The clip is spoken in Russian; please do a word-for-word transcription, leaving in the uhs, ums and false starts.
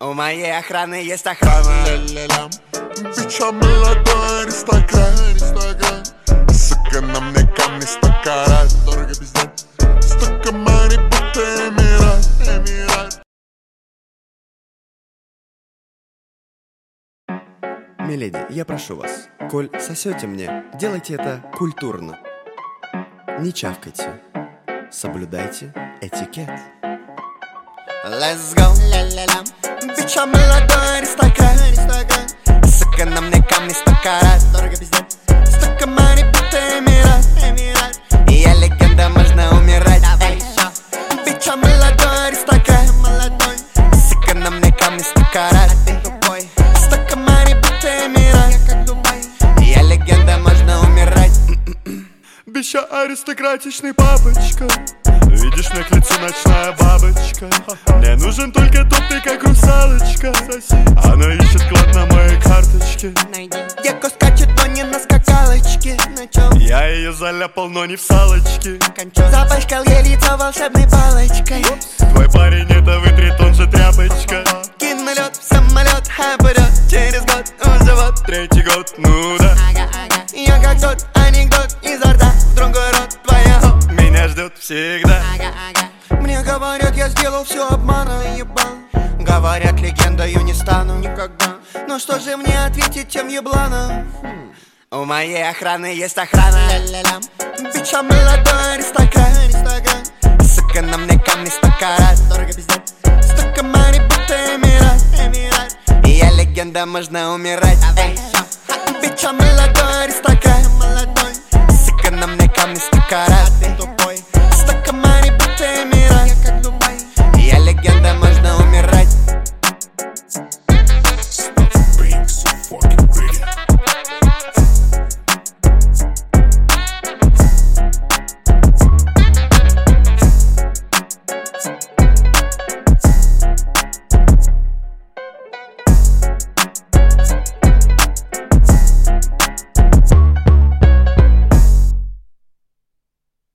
У моей охраны есть охрана. Бича молодой аристократ. Сука, на мне камни сто карат. Дорого пиздец. Столько money, будто эмират, эмират. Миледи, я прошу вас, коль сосете мне, делайте это культурно. Не чавкайте, соблюдайте этикет. Let's go, ля-ля-ля. Бича молодой аристократ. Сука, на мне камни сто карат. Дорого пиздец. Столько money, будто эмират, эмират. И я легенда, можно умирать. Давай еще. Бича молодой аристократ. Молодой. Сука, на мне камни сто карат. Столько money, будто эмират. Я как Дубай. И я легенда, можно умирать. Бича аристократичный папочка. Видишь, мне к лицу ночная бабочка. Мне нужен только тот, ты как русалочка. Она ищет клад на моей карточке. Девка скачет, но не на скакалочке. Я ее заляпал, но не в салочке. Запачкал ей лицо волшебной палочкой. Твой парень это вытрет, он же тряпочка. Кину лед в самолет, а вперед. Через год уже вот третий год, ну да. Я как тот анекдот изо рта в другой рот твоего. Меня ждет всегда. Мне говорят, я сделал все обманом, ебал. Говорят, легендою не стану никогда. Но что же мне ответить тем ебланам? У моей охраны есть охрана. Бича молодой аристократ. Сука, на мне камни сто карат. Дорого пиздец. Столько money, будто эмират, эмират. И я легенда, можно умирать. Бича молодой аристократ. Сука, на мне камни сто карат.